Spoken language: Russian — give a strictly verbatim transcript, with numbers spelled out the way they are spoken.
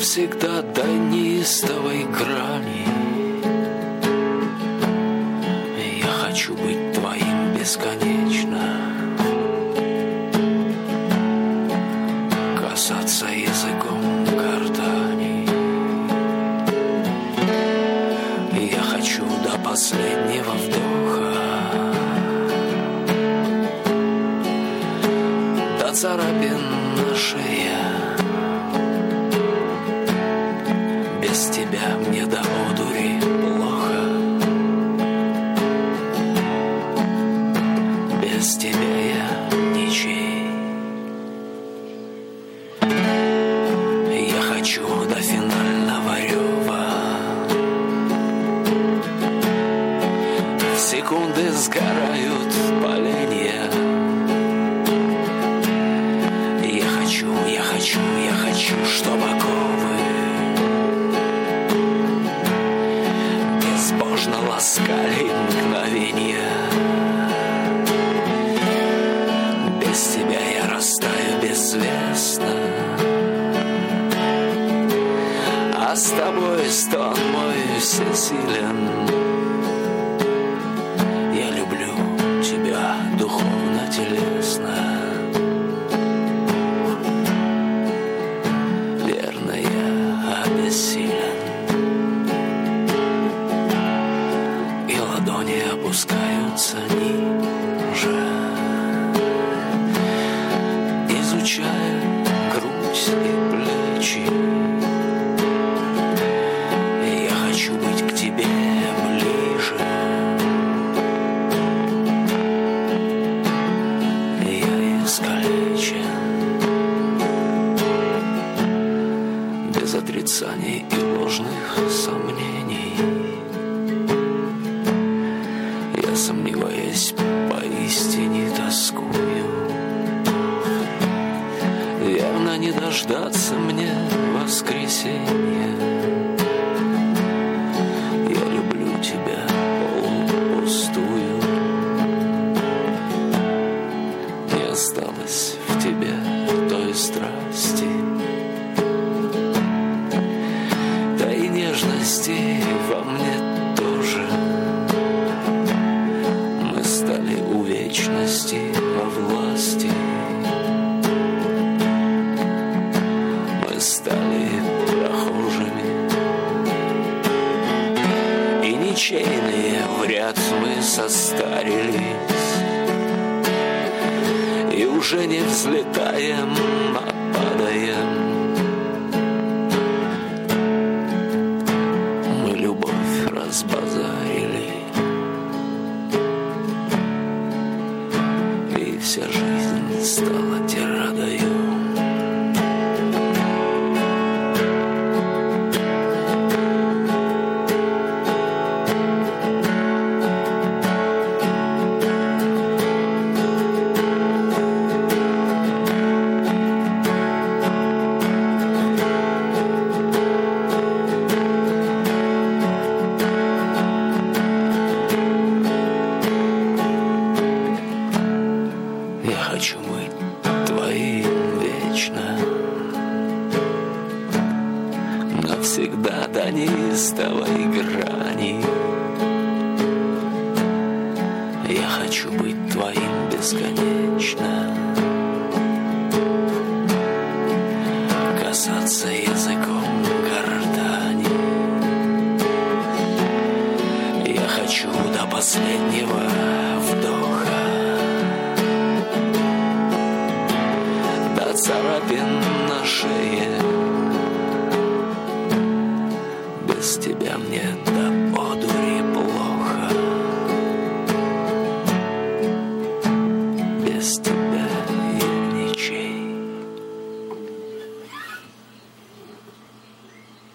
навсегда до неистовой грани. Я хочу быть твоим бесконечно, касаться языком гортани. Я хочу до последнего вдоха, до царапин на шее. Без тебя мне до одури плохо, без тебя я ничей. Я хочу до финального рева, в секунды сгорают поленья. Я хочу, я хочу, я хочу, чтобы оковы безбожно ласкали мгновенья. Без тебя я растаю безвестно, а с тобой стон мой всесилен. Я люблю тебя духовно-телесно. Верно, я обессилен, и ладони опускаются ниже, изучая грудь и плечи. Я хочу быть к тебе ближе. Я искалечен, без отрицаний и ложных сомнений. Я, сомневаясь, поистине тоскую. Верно, не дождаться мне воскресенья. Я люблю тебя полупустую. Не осталось в тебе той страсти, да и нежности во мне тоже. Мы стали у вечности во власти. Мы стали прохожими и ничейные в ряд мы состарились. И уже не взлетаем, а падаем. Мы любовь разбазарили, и вся жизнь стала тирадою. Я хочу быть твоим вечно, навсегда до неистовой грани. Я хочу быть твоим бесконечно, касаться языком гортани. Я хочу до последнего вдоха, до царапин на шее. Без тебя